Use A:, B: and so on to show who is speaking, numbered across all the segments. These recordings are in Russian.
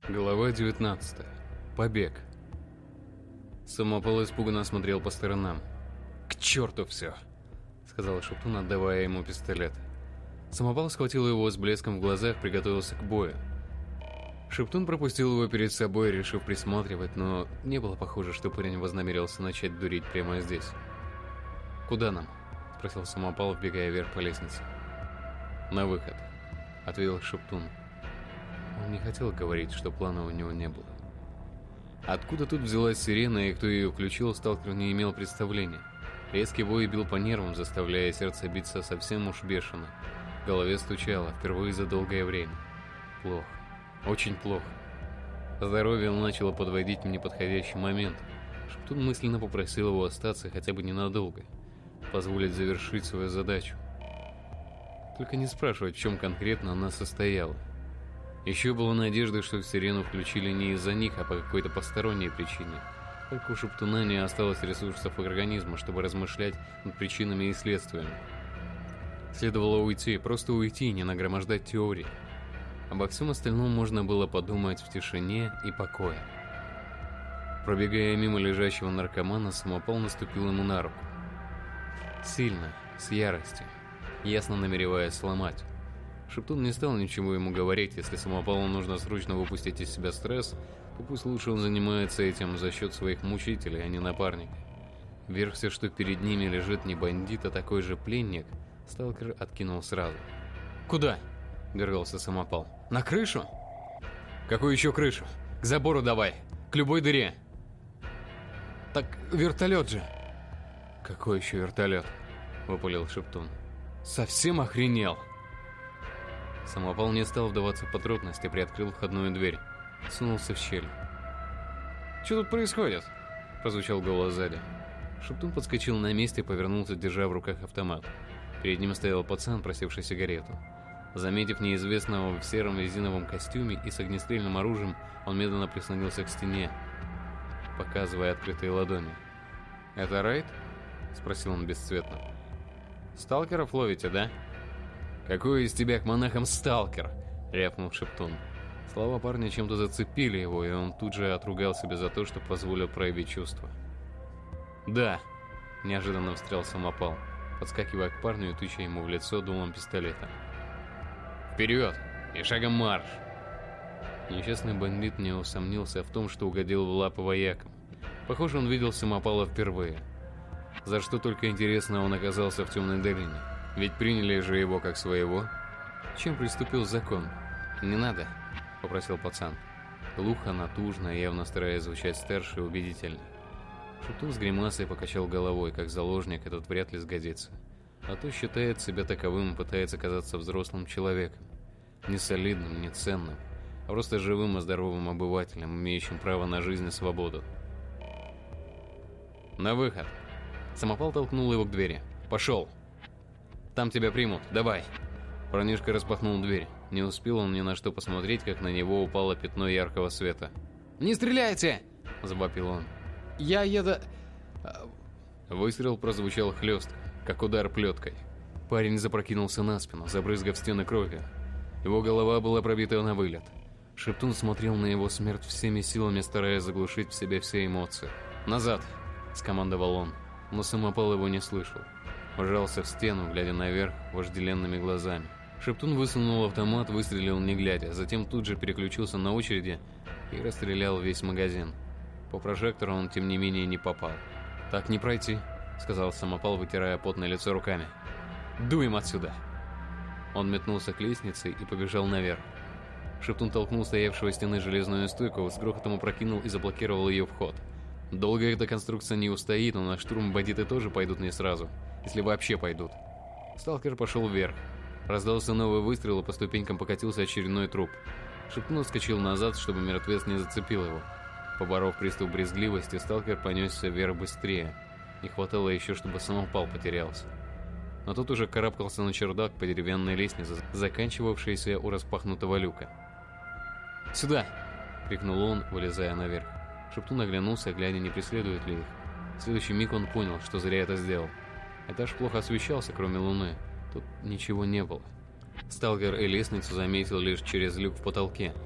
A: Глава 19. Побег. Самопал испуганно смотрел по сторонам. «К черту все!» — сказал Шептун, отдавая ему пистолет. Самопал схватил его с блеском в глазах, приготовился к бою. Шептун пропустил его перед собой, решив присматривать, но не было похоже, что парень вознамерился начать дурить прямо здесь. «Куда нам?» — спросил Самопал, вбегая вверх по лестнице. «На выход», — ответил Шептун. Он не хотел говорить, что плана у него не было. Откуда тут взялась сирена и кто ее включил, сталкер не имел представления. Резкий вой бил по нервам, заставляя сердце биться совсем уж бешено. В голове стучало, впервые за долгое время. Плохо. Очень плохо. Здоровье начало подводить в неподходящий момент. Шептун мысленно попросил его остаться хотя бы ненадолго. Позволить завершить свою задачу. Только не спрашивать, в чем конкретно она состояла. Еще была надежда, что сирену включили не из-за них, а по какой-то посторонней причине. Только у Шептуна не осталось ресурсов организма, чтобы размышлять над причинами и следствиями. Следовало уйти, просто уйти, не нагромождать теории. Обо всем остальном можно было подумать в тишине и покое. Пробегая мимо лежащего наркомана, Самопал наступил ему на руку. Сильно, с яростью, ясно намереваясь сломать. Шептун не стал ничего ему говорить. Если Самопалу нужно срочно выпустить из себя стресс, то пусть лучше он занимается этим за счет своих мучителей, а не напарника. Версия, что перед ними лежит не бандит, а такой же пленник, сталкер откинул сразу. «Куда?» — дергался Самопал. «На крышу?» «Какую еще крышу? К забору давай! К любой дыре!» «Так вертолет же!» «Какой еще вертолет?» — выпалил Шептун. «Совсем охренел!» Самопал не стал вдаваться в подробности, приоткрыл входную дверь. Сунулся в щель. «Что тут происходит?» – прозвучал голос сзади. Шептун подскочил на месте и повернулся, держа в руках автомат. Перед ним стоял пацан, просивший сигарету. Заметив неизвестного в сером резиновом костюме и с огнестрельным оружием, он медленно прислонился к стене, показывая открытые ладони. «Это рейд?» – спросил он бесцветно. «Сталкеров ловите, да?» «Какой из тебя к монахам сталкер?» — рявкнул Шептун. Слова парня чем-то зацепили его, и он тут же отругал себя за то, что позволил проявить чувства. «Да!» — неожиданно встрял Самопал, подскакивая к парню и тыча ему в лицо дулом пистолета. «Вперед! И шагом марш!» Несчастный бандит не усомнился в том, что угодил в лапы воякам. Похоже, он видел Самопала впервые. За что только, интересно, он оказался в темной долине. Ведь приняли же его как своего. Чем приступил закон? «Не надо», — попросил пацан. Глухо, натужно, явно стараясь звучать старше и убедительно. Шептун с гримасой покачал головой, как заложник этот вряд ли сгодится. А то считает себя таковым и пытается казаться взрослым человеком. Не солидным, не ценным, а просто живым и здоровым обывателем, имеющим право на жизнь и свободу. «На выход!» Самопал толкнул его к двери. «Пошел! Там тебя примут, давай!» Парнишка распахнул дверь. Не успел он ни на что посмотреть, как на него упало пятно яркого света. «Не стреляйте!» – завопил он. «Я еду...» Выстрел прозвучал хлестко, как удар плеткой. Парень запрокинулся на спину, забрызгав стены кровью. Его голова была пробита на вылет. Шептун смотрел на его смерть всеми силами, стараясь заглушить в себе все эмоции. «Назад!» – скомандовал он, но Самопал его не слышал. Вжался в стену, глядя наверх вожделенными глазами. Шептун высунул автомат, выстрелил не глядя, затем тут же переключился на очереди и расстрелял весь магазин. По прожектору он, тем не менее, не попал. «Так не пройти», — сказал Самопал, вытирая потное лицо руками. «Дуем отсюда!» Он метнулся к лестнице и побежал наверх. Шептун толкнул стоявшего стены железную стойку, с грохотом опрокинул и заблокировал ее вход. Долго эта конструкция не устоит, но на штурм бандиты тоже пойдут не сразу. Если вообще пойдут. Сталкер пошел вверх. Раздался новый выстрел, и по ступенькам покатился очередной труп. Шептун вскочил назад, чтобы мертвец не зацепил его. Поборов приступ брезгливости, сталкер понесся вверх быстрее. Не хватало еще, чтобы Самопал потерялся. Но тот уже карабкался на чердак по деревянной лестнице, заканчивавшейся у распахнутого люка. «Сюда!» — крикнул он, вылезая наверх. Шептун оглянулся, глядя, не преследует ли их. В следующий миг он понял, что зря это сделал. Этаж плохо освещался, кроме луны. Тут ничего не было. Сталкер и лестницу заметил лишь через люк в потолке.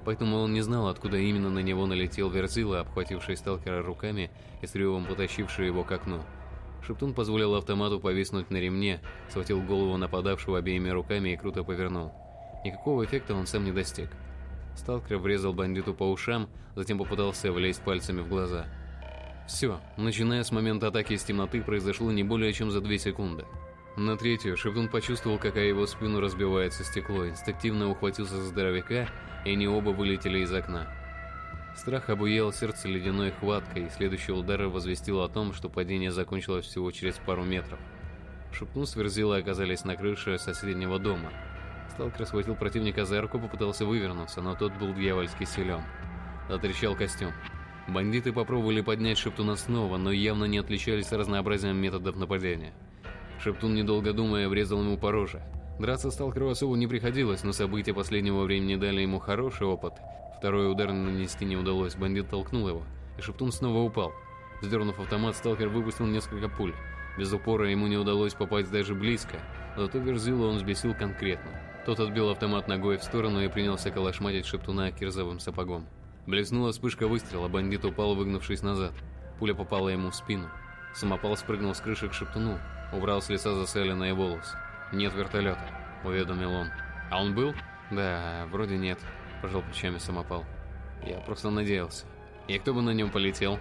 A: Поэтому он не знал, откуда именно на него налетел Верзила, обхвативший сталкера руками и с ревом потащивший его к окну. Шептун позволил автомату повиснуть на ремне, схватил голову нападавшего обеими руками и круто повернул. Никакого эффекта он сам не достиг. Сталкер врезал бандиту по ушам, затем попытался влезть пальцами в глаза. Все, начиная с момента атаки из темноты, произошло не более чем за 2 секунды. На третью Шептун почувствовал, как о его спину разбивается стекло, инстинктивно ухватился за здоровяка, и они оба вылетели из окна. Страх обуял сердце ледяной хваткой, и следующий удар возвестил о том, что падение закончилось всего через пару метров. Шептун с Верзилой оказались на крыше соседнего дома. Сталкер схватил противника за руку, попытался вывернуться, но тот был дьявольски силен. Затрещал костюм. Бандиты попробовали поднять Шептуна снова, но явно не отличались разнообразием методов нападения. Шептун, недолго думая, врезал ему по роже. Драться сталкеру особо не приходилось, но события последнего времени дали ему хороший опыт. Второй удар нанести не удалось, бандит толкнул его, и Шептун снова упал. Сдернув автомат, сталкер выпустил несколько пуль. Без упора ему не удалось попасть даже близко, зато Верзилу он взбесил конкретно. Тот отбил автомат ногой в сторону и принялся калашматить Шептуна кирзовым сапогом. Блеснула вспышка выстрела, бандит упал, выгнувшись назад. Пуля попала ему в спину. Самопал спрыгнул с крыши к Шептуну, убрал с лица засаленные волосы. «Нет вертолета», — уведомил он. «А он был?» «Да, вроде нет», — пожал плечами Самопал. «Я просто надеялся. И кто бы на нем полетел?»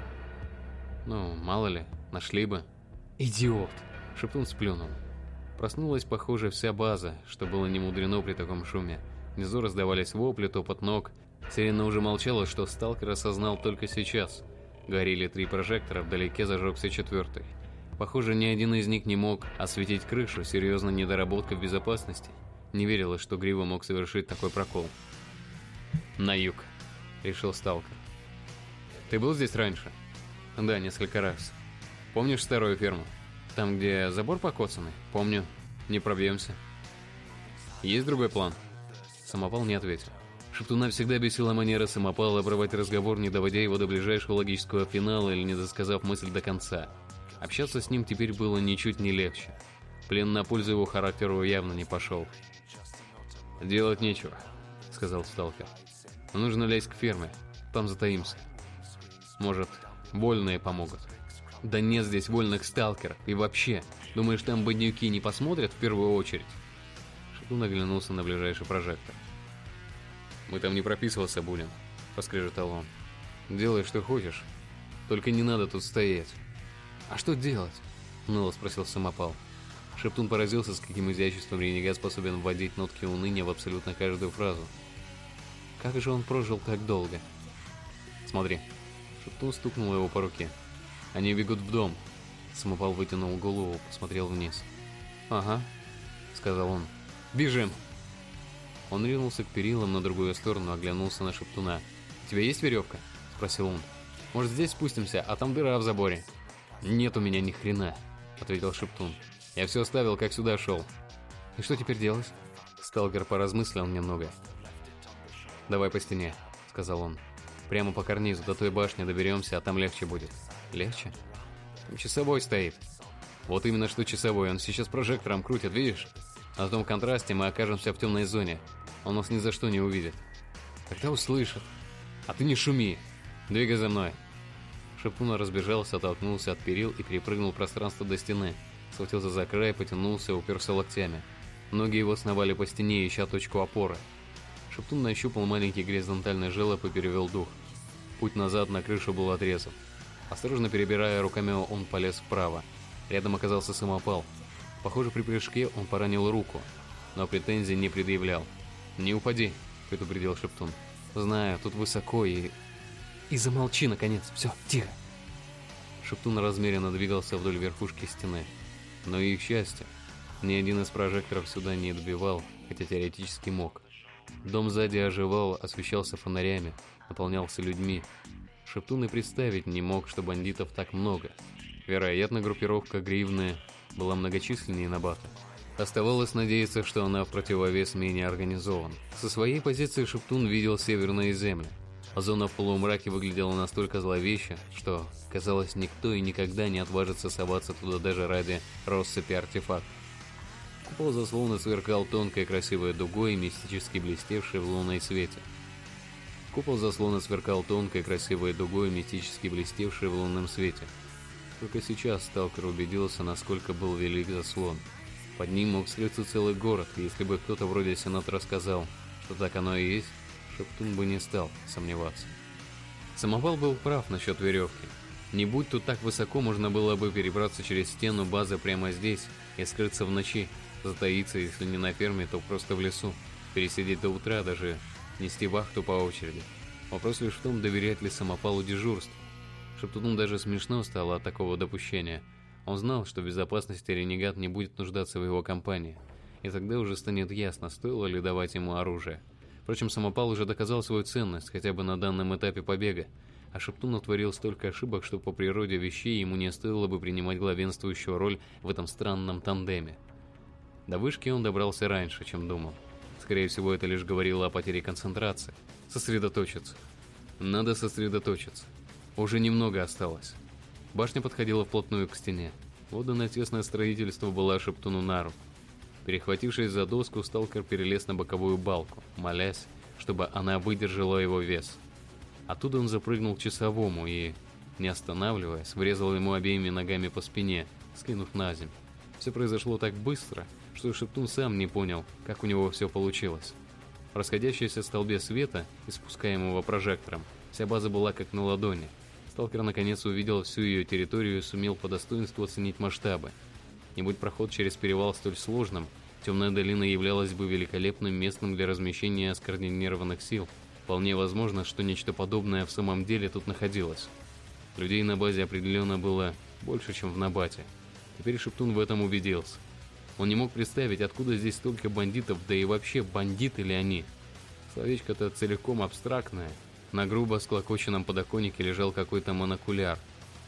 A: «Ну, мало ли, нашли бы». «Идиот!» — Шептун сплюнул. Проснулась, похоже, вся база, что было немудрено при таком шуме. Внизу раздавались вопли, топот ног. Сирена уже молчала, что сталкер осознал только сейчас. Горели 3 прожектора, вдалеке зажегся 4-й. Похоже, ни один из них не мог осветить крышу, серьезная недоработка в безопасности. Не верилось, что Грива мог совершить такой прокол. «На юг», — решил сталкер. «Ты был здесь раньше?» «Да, несколько раз. Помнишь старую ферму? Там, где забор покоцанный? Помню. Не пробьемся». «Есть другой план?» Самопал не ответил. Шептуна всегда бесила манера Самопала обрывать разговор, не доводя его до ближайшего логического финала или не досказав мысль до конца. Общаться с ним теперь было ничуть не легче. Плен на пользу его характеру явно не пошел. «Делать нечего», — сказал сталкер. «Нужно лезть к ферме, там затаимся. Может, вольные помогут». «Да нет здесь вольных сталкеров, и вообще, думаешь, там бандюки не посмотрят в первую очередь?» Шептун оглянулся на ближайший прожектор. «Мы там не прописываться будем», — поскрежетал он. «Делай, что хочешь, только не надо тут стоять». «А что делать?» — уныло спросил Самопал. Шептун поразился, с каким изяществом ренегат способен вводить нотки уныния в абсолютно каждую фразу. Как же он прожил так долго? «Смотри». Шептун стукнул его по руке. «Они бегут в дом». Самопал вытянул голову, посмотрел вниз. «Ага», — сказал он. «Бежим!» Он ринулся к перилам на другую сторону, оглянулся на Шептуна. «У тебя есть веревка?» — спросил он. «Может, здесь спустимся, а там дыра в заборе?» «Нет у меня ни хрена», — ответил Шептун. «Я все оставил, как сюда шел». «И что теперь делать?» Сталкер поразмыслил немного. «Давай по стене», — сказал он. «Прямо по карнизу, до той башни доберемся, а там легче будет». «Легче?» «Там часовой стоит». «Вот именно что часовой, он сейчас прожектором крутит, видишь? На том контрасте мы окажемся в темной зоне. Он нас ни за что не увидит». «Когда услышит?» «А ты не шуми! Двигай за мной!» Шептун разбежался, оттолкнулся от перил и перепрыгнул пространство до стены. Схватился за край, потянулся, уперся локтями. Ноги его сновали по стене, ища точку опоры. Шептун нащупал маленький горизонтальный желоб и перевел дух. Путь назад на крышу был отрезан. Осторожно перебирая руками, он полез вправо. Рядом оказался Самопал. Похоже, при прыжке он поранил руку, но претензий не предъявлял. «Не упади», — предупредил Шептун. «Знаю, тут высоко и...» «И замолчи, наконец! Все, тихо!» Шептун размеренно двигался вдоль верхушки стены. Но и, к счастью, ни один из прожекторов сюда не добивал, хотя теоретически мог. Дом сзади оживал, освещался фонарями, наполнялся людьми. Шептун и представить не мог, что бандитов так много. Вероятно, группировка Гривны была многочисленнее Набата. Оставалось надеяться, что она в противовес менее организована. Со своей позиции Шептун видел северные земли. Зона в полумраке выглядела настолько зловеще, что, казалось, никто и никогда не отважится соваться туда даже ради россыпи артефактов. Купол заслона сверкал тонкой красивой дугой, мистически блестевшей в лунной свете. Купол заслона сверкал тонкой красивой дугой, мистически блестевшей в лунном свете. Только сейчас сталкер убедился, насколько был велик заслон. Под ним мог скрыться целый город, и если бы кто-то вроде сенатора сказал, что так оно и есть, Шептун бы не стал сомневаться. Самопал был прав насчет веревки. Не будь тут так высоко, можно было бы перебраться через стену базы прямо здесь и скрыться в ночи, затаиться, если не на ферме, то просто в лесу, пересидеть до утра, даже нести вахту по очереди. Вопрос лишь в том, доверять ли Самопалу дежурство. Шептуну даже смешно стало от такого допущения. Он знал, что в безопасности ренегат не будет нуждаться в его компании, и тогда уже станет ясно, стоило ли давать ему оружие. Впрочем, Самопал уже доказал свою ценность, хотя бы на данном этапе побега, а Шептун утворил столько ошибок, что по природе вещей ему не стоило бы принимать главенствующую роль в этом странном тандеме. До вышки он добрался раньше, чем думал. Скорее всего, это лишь говорило о потере концентрации. Сосредоточиться. Надо сосредоточиться. Уже немного осталось. Башня подходила вплотную к стене. Отданное тесное строительство было Шептуну на руку. Перехватившись за доску, сталкер перелез на боковую балку, молясь, чтобы она выдержала его вес. Оттуда он запрыгнул к часовому и, не останавливаясь, врезал ему обеими ногами по спине, скинув на землю. Все произошло так быстро, что Шептун сам не понял, как у него все получилось. В расходящейся столбе света, испускаемого прожектором, вся база была как на ладони. Сталкер наконец увидел всю ее территорию и сумел по достоинству оценить масштабы. Не будь проход через перевал столь сложным, темная долина являлась бы великолепным местом для размещения скоординированных сил. Вполне возможно, что нечто подобное в самом деле тут находилось. Людей на базе определенно было больше, чем в Набате. Теперь Шептун в этом убедился. Он не мог представить, откуда здесь столько бандитов, да и вообще, бандиты ли они. Словечко-то целиком абстрактное. На грубо склокоченном подоконнике лежал какой-то монокуляр.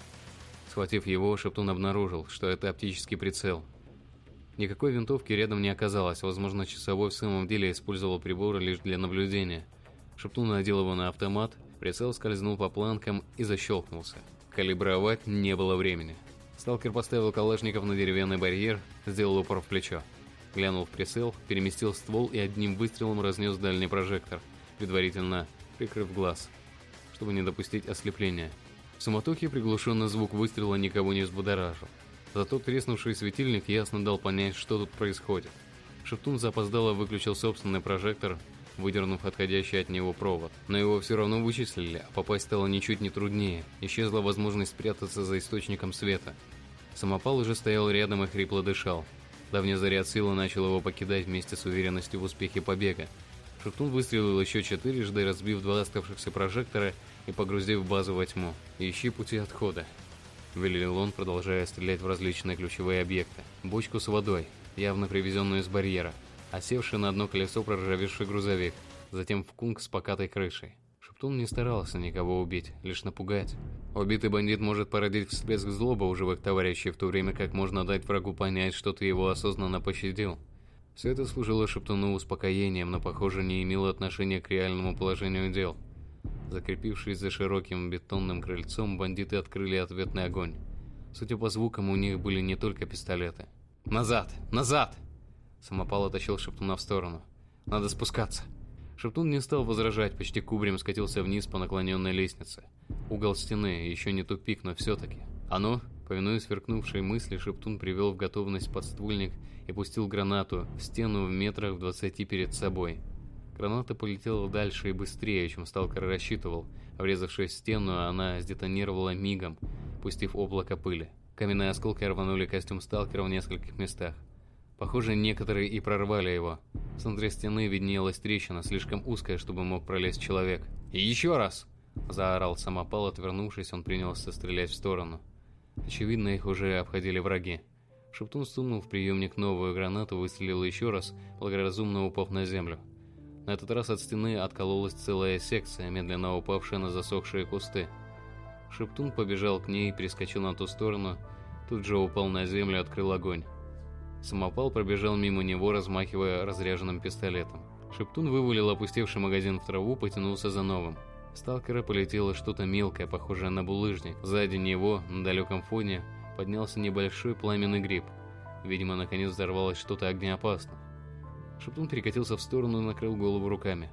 A: Схватив его, Шептун обнаружил, что это оптический прицел. Никакой винтовки рядом не оказалось, возможно, часовой в самом деле использовал приборы лишь для наблюдения. Шептун надел его на автомат, прицел скользнул по планкам и защелкнулся. Калибровать не было времени. Сталкер поставил калашников на деревянный барьер, сделал упор в плечо. Глянул в прицел, переместил ствол и одним выстрелом разнес дальний прожектор, предварительно прикрыв глаз, чтобы не допустить ослепления. В суматохе приглушенный звук выстрела никого не взбудоражил. Зато треснувший светильник ясно дал понять, что тут происходит. Шептун запоздало выключил собственный прожектор, выдернув отходящий от него провод. Но его все равно вычислили, а попасть стало ничуть не труднее. Исчезла возможность спрятаться за источником света. Самопал уже стоял рядом и хрипло дышал. Давний заряд силы начал его покидать вместе с уверенностью в успехе побега. Шептун выстрелил еще 4, разбив 2 оставшихся прожектора и погрузив базу во тьму. «Ищи пути отхода», — велел он, продолжая стрелять в различные ключевые объекты. Бочку с водой, явно привезенную из барьера, осевший на одно колесо проржавевший грузовик, затем в кунг с покатой крышей. Шептун не старался никого убить, лишь напугать. Убитый бандит может породить всплеск злобы у живых товарищей, в то время как можно дать врагу понять, что ты его осознанно пощадил. Все это служило Шептуну успокоением, но, похоже, не имело отношения к реальному положению дел. Закрепившись за широким бетонным крыльцом, бандиты открыли ответный огонь. Судя по звукам, у них были не только пистолеты. «Назад! Назад!» Самопал оттащил Шептуна в сторону. «Надо спускаться!» Шептун не стал возражать, почти кубарем скатился вниз по наклоненной лестнице. Угол стены, еще не тупик, но все-таки. «А ну!» Повинуясь сверкнувшей мысли, Шептун привел в готовность подствольник и пустил гранату в стену в метрах в 20 перед собой. Граната полетела дальше и быстрее, чем сталкер рассчитывал. Врезавшись в стену, она сдетонировала мигом, пустив облако пыли. Каменные осколки рванули костюм сталкера в нескольких местах. Похоже, некоторые и прорвали его. В центре стены виднелась трещина, слишком узкая, чтобы мог пролезть человек. «И еще раз!» – заорал Самопал, отвернувшись, он принялся стрелять в сторону. Очевидно, их уже обходили враги. Шептун сунул в приемник новую гранату, выстрелил еще раз, благоразумно упав на землю. На этот раз от стены откололась целая секция, медленно упавшая на засохшие кусты. Шептун побежал к ней, перескочил на ту сторону, тут же упал на землю и открыл огонь. Самопал пробежал мимо него, размахивая разряженным пистолетом. Шептун вывалил опустевший магазин в траву, потянулся за новым. В сталкера полетело что-то мелкое, похожее на булыжник. Сзади него, на далеком фоне, поднялся небольшой пламенный гриб. Видимо, наконец взорвалось что-то огнеопасное. Шептун перекатился в сторону и накрыл голову руками.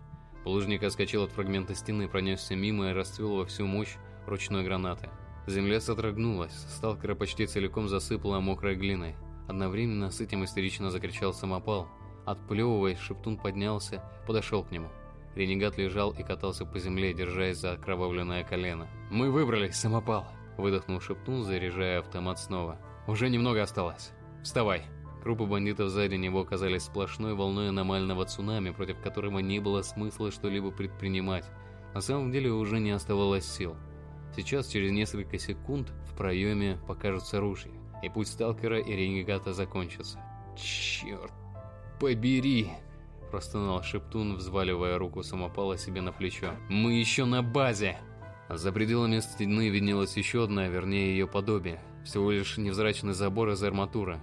A: Булыжник отскочил от фрагмента стены, пронесся мимо и расцвел во всю мощь ручной гранаты. Земля содрогнулась, сталкера почти целиком засыпала мокрой глиной. Одновременно с этим истерично закричал самопал. Отплевываясь, Шептун поднялся, подошел к нему. Ренегат лежал и катался по земле, держась за окровавленное колено. «Мы выбрались, самопал!» – выдохнул Шептун, заряжая автомат снова. «Уже немного осталось. Вставай!» Группы бандитов сзади него оказались сплошной волной аномального цунами, против которого не было смысла что-либо предпринимать. На самом деле уже не оставалось сил. Сейчас, через несколько секунд, в проеме покажутся ружья, и путь сталкера и ренегата закончится. «Черт побери!» – простонал Шептун, взваливая руку самопала себе на плечо. «Мы еще на базе!» За пределами стены виднелась еще одна, вернее ее подобие. Всего лишь невзрачный забор из арматуры.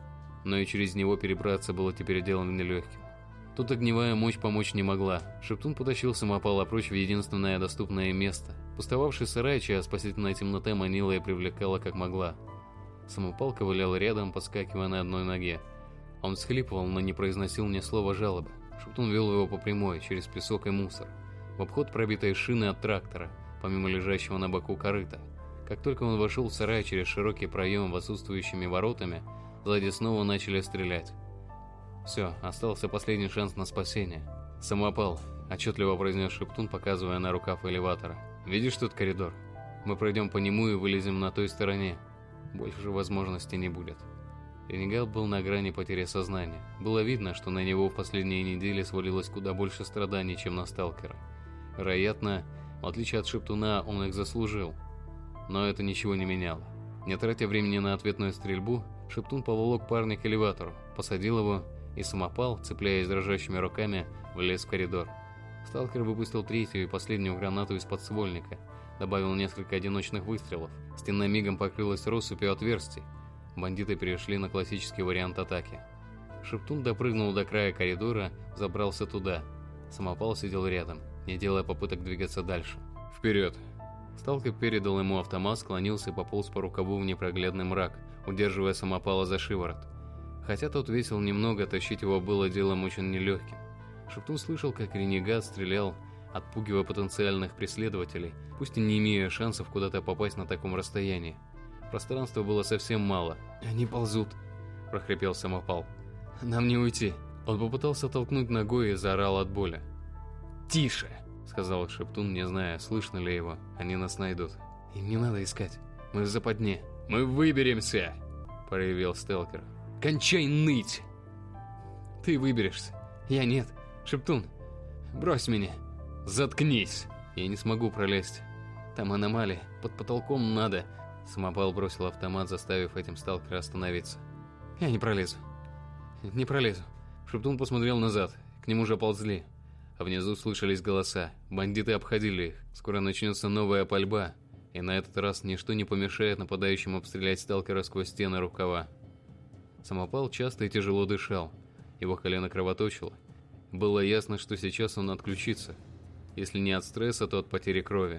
A: Но и через него перебраться было теперь делом нелегким. Тут огневая мощь помочь не могла. Шептун потащил самопала прочь в единственное доступное место. Пустовавший сарай, чья спасительная темнота манила и привлекала как могла. Самопал ковылял рядом, подскакивая на одной ноге. Он всхлипывал, но не произносил ни слова жалобы. Шептун вел его по прямой, через песок и мусор, в обход пробитой шины от трактора, помимо лежащего на боку корыта. Как только он вошел в сарай через широкий проем в отсутствующими воротами, сзади снова начали стрелять. Все, остался последний шанс на спасение. «Самопал», – отчетливо произнес Шептун, показывая на рукав элеватора. «Видишь тут коридор? Мы пройдем по нему и вылезем на той стороне. Больше же возможностей не будет». Ренегат был на грани потери сознания. Было видно, что на него в последние недели свалилось куда больше страданий, чем на сталкера. Вероятно, в отличие от Шептуна, он их заслужил. Но это ничего не меняло. Не тратя времени на ответную стрельбу, Шептун поволок парня к элеватору, посадил его, и самопал, цепляясь дрожащими руками, влез в коридор. Сталкер выпустил третью и последнюю гранату из подствольника, добавил несколько одиночных выстрелов. Стена мигом покрылась россыпью отверстий. Бандиты перешли на классический вариант атаки. Шептун допрыгнул до края коридора, забрался туда. Самопал сидел рядом, не делая попыток двигаться дальше. «Вперед!» Сталкер передал ему автомат, склонился и пополз по рукаву в непроглядный мрак, удерживая самопала за шиворот. Хотя тот весил немного, тащить его было делом очень нелегким. Шептун слышал, как ренегат стрелял, отпугивая потенциальных преследователей, пусть и не имея шансов куда-то попасть на таком расстоянии. Пространства было совсем мало. «Они ползут», – прохрипел самопал. «Нам не уйти». Он попытался толкнуть ногой и заорал от боли. «Тише!» – сказал Шептун, не зная, слышно ли его. «Они нас найдут. Им не надо искать. Мы в западне». «Мы выберемся!» – проявил сталкер. «Кончай ныть!» «Ты выберешься. Я нет. Шептун, брось меня!» «Заткнись!» «Я не смогу пролезть. Там аномалия. Под потолком надо...» Самопал бросил автомат, заставив этим сталкера остановиться. «Я не пролезу. Не пролезу». Шептун посмотрел назад. К нему уже ползли. А внизу слышались голоса. Бандиты обходили их. Скоро начнется новая пальба. И на этот раз ничто не помешает нападающим обстрелять сталкера сквозь стены рукава. Самопал часто и тяжело дышал. Его колено кровоточило. Было ясно, что сейчас он отключится. Если не от стресса, то от потери крови.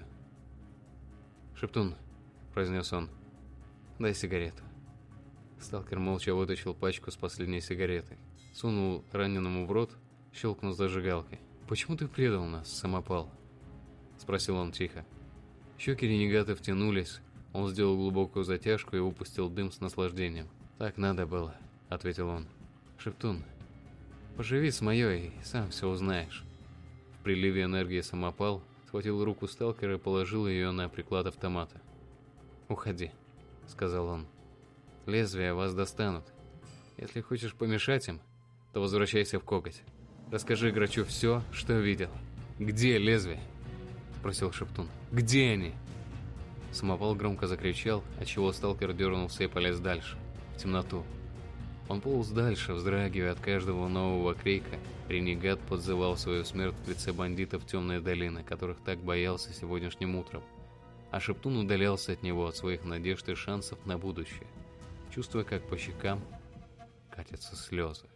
A: «Шептун», – произнес он, – «дай сигарету». Сталкер молча вытащил пачку с последней сигаретой. Сунул раненому в рот, щелкнул зажигалкой. «Почему ты предал нас, самопал?» – спросил он тихо. Щеки ренегата втянулись. Он сделал глубокую затяжку и выпустил дым с наслаждением. «Так надо было», – ответил он. «Шептун, поживи с моей и сам все узнаешь». В приливе энергии самопал схватил руку сталкера и положил ее на приклад автомата. «Уходи», – сказал он. «Лезвия вас достанут. Если хочешь помешать им, то возвращайся в коготь. Расскажи грачу все, что видел». «Где лезвия?» – спросил Шептун. «Где они?» Самопал громко закричал, отчего сталкер дернулся и полез дальше, в темноту. Он полз дальше, вздрагивая от каждого нового крика. Ренегат подзывал свою смерть в лице бандитов темной долины, которых так боялся сегодняшним утром. А Шептун удалялся от него, от своих надежд и шансов на будущее, чувствуя, как по щекам катятся слезы.